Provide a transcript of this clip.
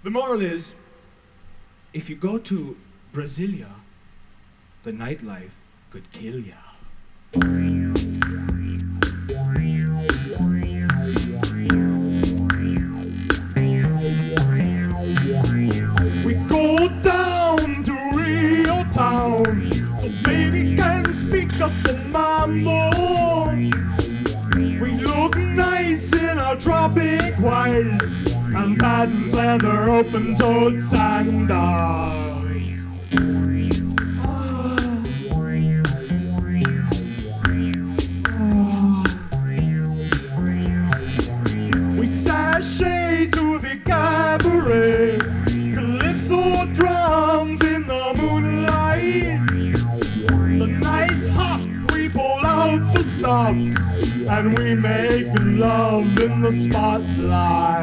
The moral is, if you go to Brasilia, the nightlife could kill ya. We go down to Rio Town, so baby can speak up the mambo. We look nice in our tropic whites and patent leather open-toed sandals. We sashay to the cabaret, calypso drums in the moonlight. The night's hot, we pull out the stops and we make love in the spotlight.